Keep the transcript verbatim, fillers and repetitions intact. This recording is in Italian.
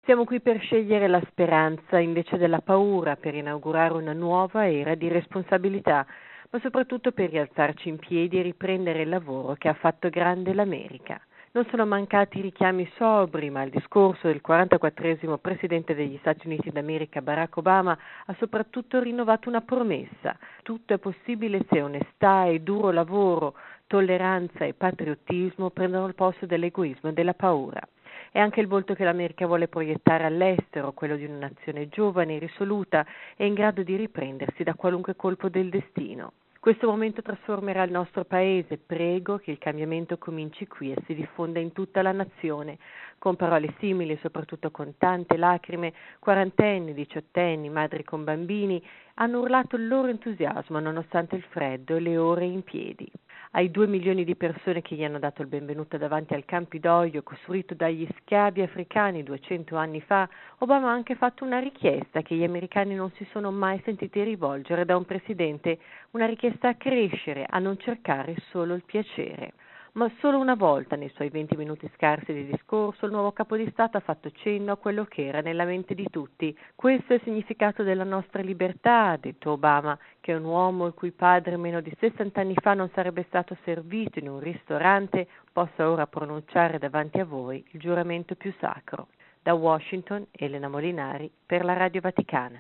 Siamo qui per scegliere la speranza invece della paura, per inaugurare una nuova era di responsabilità, ma soprattutto per rialzarci in piedi e riprendere il lavoro che ha fatto grande l'America. Non sono mancati richiami sobri, ma il discorso del quarantaquattresimo presidente degli Stati Uniti d'America, Barack Obama, ha soprattutto rinnovato una promessa. Tutto è possibile se onestà e duro lavoro, tolleranza e patriottismo prendono il posto dell'egoismo e della paura. È anche il volto che l'America vuole proiettare all'estero, quello di una nazione giovane, risoluta e in grado di riprendersi da qualunque colpo del destino. Questo momento trasformerà il nostro paese. Prego che il cambiamento cominci qui e si diffonda in tutta la nazione. Con parole simili e soprattutto con tante lacrime, quarantenni, diciottenni, madri con bambini hanno urlato il loro entusiasmo nonostante il freddo e le ore in piedi. Ai due milioni di persone che gli hanno dato il benvenuto davanti al Campidoglio costruito dagli schiavi africani duecento anni fa, Obama ha anche fatto una richiesta che gli americani non si sono mai sentiti rivolgere da un presidente, una richiesta a crescere, a non cercare solo il piacere. Ma solo una volta nei suoi venti minuti scarsi di discorso il nuovo capo di Stato ha fatto cenno a quello che era nella mente di tutti. Questo è il significato della nostra libertà, ha detto Obama, che un uomo il cui padre meno di sessanta anni fa non sarebbe stato servito in un ristorante possa ora pronunciare davanti a voi il giuramento più sacro. Da Washington, Elena Molinari per la Radio Vaticana.